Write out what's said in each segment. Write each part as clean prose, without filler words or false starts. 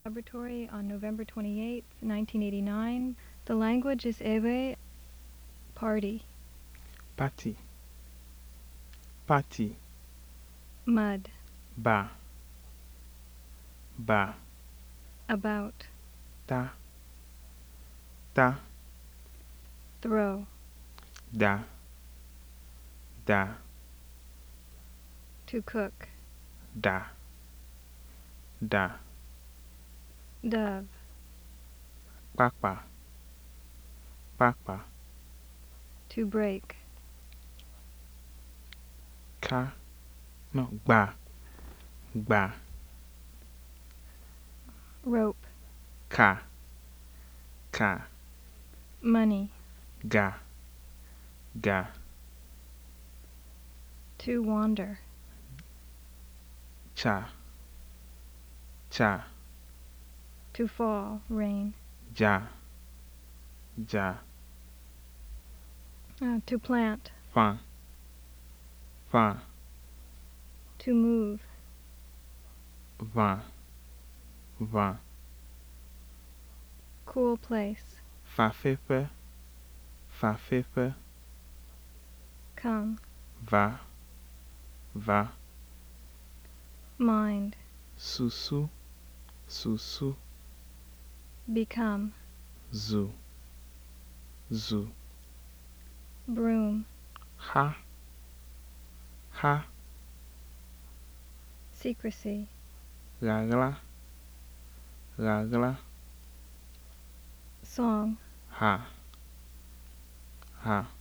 Laboratory on November 28, 1989. The language is Ewe. Party. Party. Party. Mud. Ba. Ba. About. Ta. Ta. Throw. Da. Da. To cook. Da. Da. Dove. Papa. Papa. To break. Ka. No. Ba. Ba. Rope. Ka. Ka. Money. Ga. Ga. To wander. Cha. Cha. To fall. Rain. Ja. Ja. To plant. Fa. Fa. To move. Va. Va. Cool place. Fa fefe. Fa fefe. Come. Va. Va. Mind. Susu. Susu. Become. Zu. Zu. Broom. Ha. Ha. Secrecy. Ragla. Ragla. Song. Ha. Ha.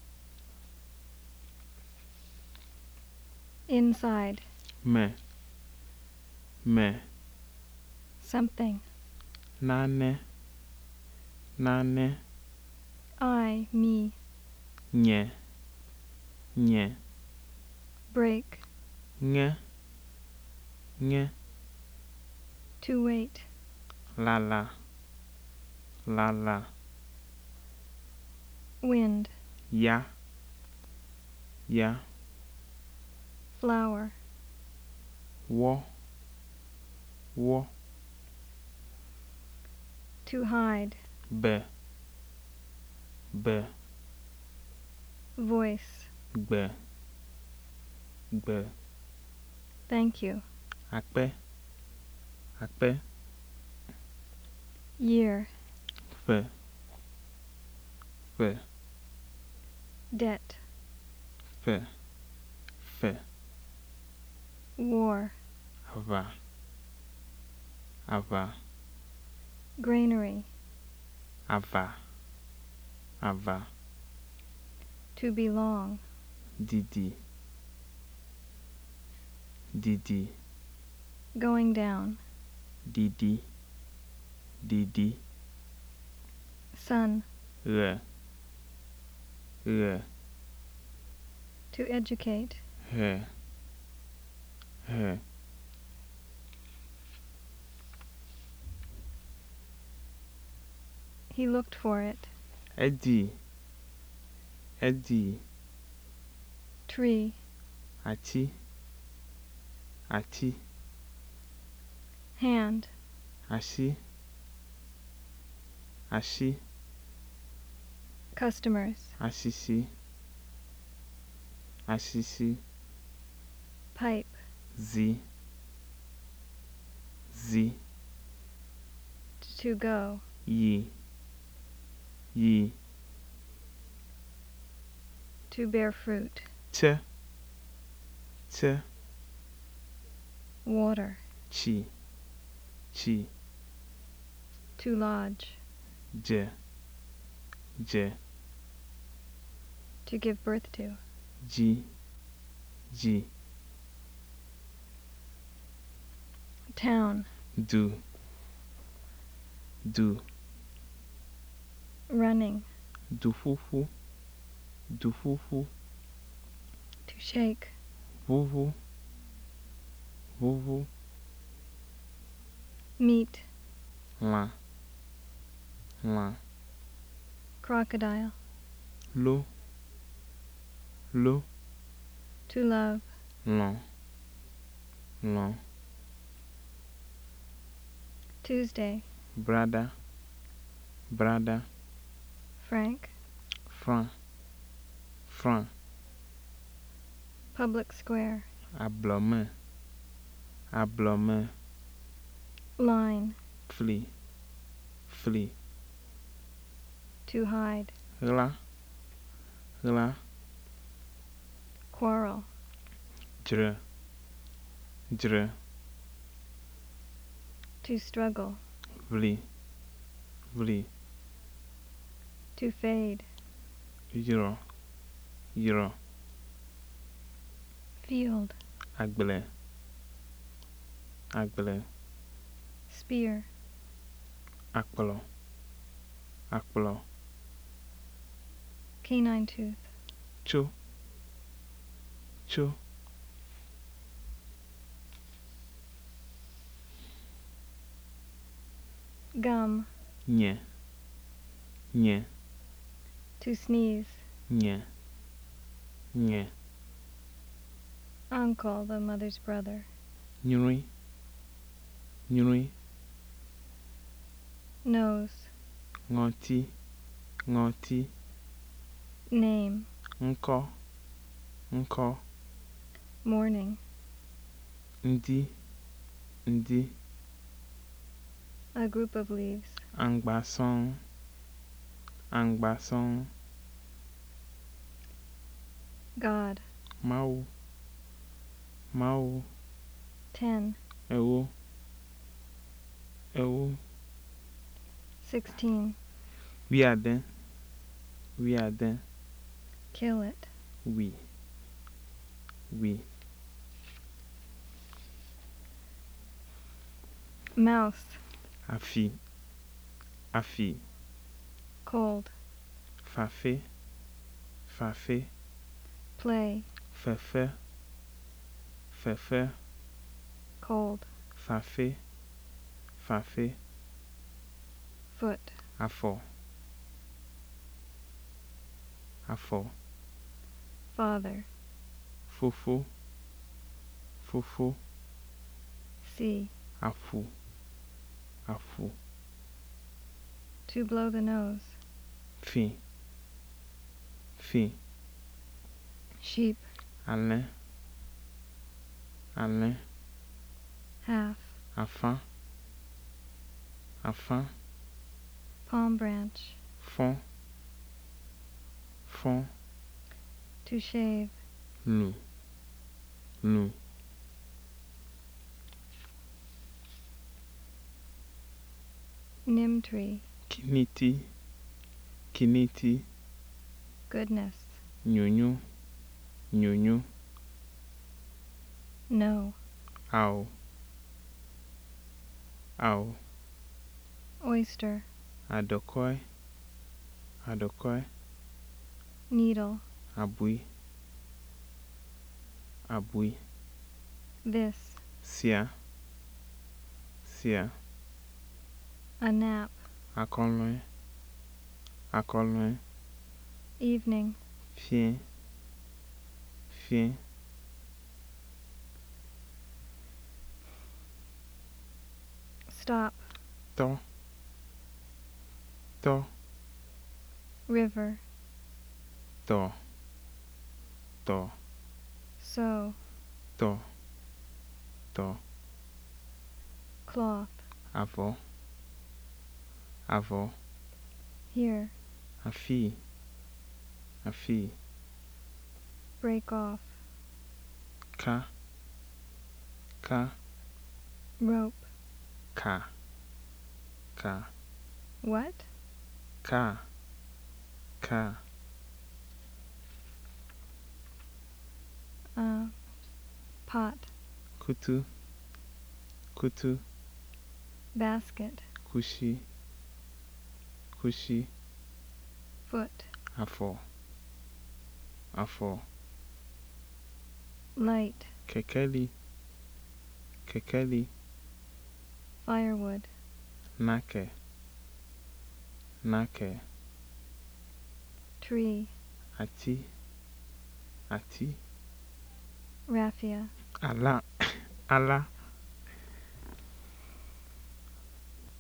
Inside. Me. Me. Something. Nane. Nane. I. Me. Nye. Nye. Break. Nye. Nye. To wait. La la. La la. Wind. Ya. Ya. Flower. Wo. Wo. To hide. Be. Be. Voice. Be. Be. Thank you. Akpe. Akpe. Year. Fe. Fe. Debt. Fe. Fe. War. Ava. Ava. Granary. Ava. Ava. To belong. Didi. Didi. Going down. Didi. Didi. Sun. Re. Re. To educate. He. He. He looked for it. Eddie. Eddie. Tree. Ati. Ati. Hand. Ashi. Ashi. Customers. Ashishi. Ashishi. Pipe. Z. Z. To go. Yi. Yi. To bear fruit. Ch. Ch. Water. Chi. Chi. To lodge. J. J. To give birth to. G. G. Town. Do. Do. Running. Dufufu. Dufufu. To shake. Vuvu. Vuvu. Meat. La. La. Crocodile. Lo. Lo. To love. Long. Long. Tuesday. Brother, brother. Frank. Franc, franc. Public square. Ablome, ablome. Line. Flee, flee. To hide. Hla, hla. Quarrel. Dre, dre. To struggle. Vli, vli. To fade. Yiro, yiro. Field. Agbele, agbele. Spear. Akpolo, akpolo. Canine tooth. Cho, cho. Gum. Nye, nye, To sneeze. nye, nye. Uncle, the mother's brother. Nyuri, nyuri. Nose. Ngoti, ngoti. Name. Nko, nko. Morning. Ndi, ndi. A group of leaves. Angbason, angbason. God. Mau, mau. 10. Ewo, ewo. 16. We are there, we are there. Kill it. We, we. Mouse. Afi, afi. Cold. Fafe, fafe. Play. Fefe, fefe. Cold. Fafe, fafe. Foot. Afo, afo. Father. Fufu, fufu. See. Afu, afu. To blow the nose. Fi, fi. Sheep. Alain, alain. Half. Afin, afin. Palm branch. Fond, fond. To shave. Nous, nous. Nim tree. Kiniti, kiniti. Goodness. Nyonyo, nyonyo. No. Ao, ao. Oyster. Adokoi, adokoi. Needle. Abui, abui. This. Sia, sia. A nap. Akolwe, akolwe. Evening. Fien, fien. Stop. To, to. River. To, to, So. to, to. Cloth. Avó, avó. Here. Afi, afi. Break off. Ka, ka. Rope. Ka, ka. What? Ka, ka. Pot. Kutu, kutu. Basket. Kushi, kushi. Foot. Afo, afo. Light. Kekeli, kekeli. Firewood. Nake, nake. Tree. Ati, ati. Raffia. Ala, ala.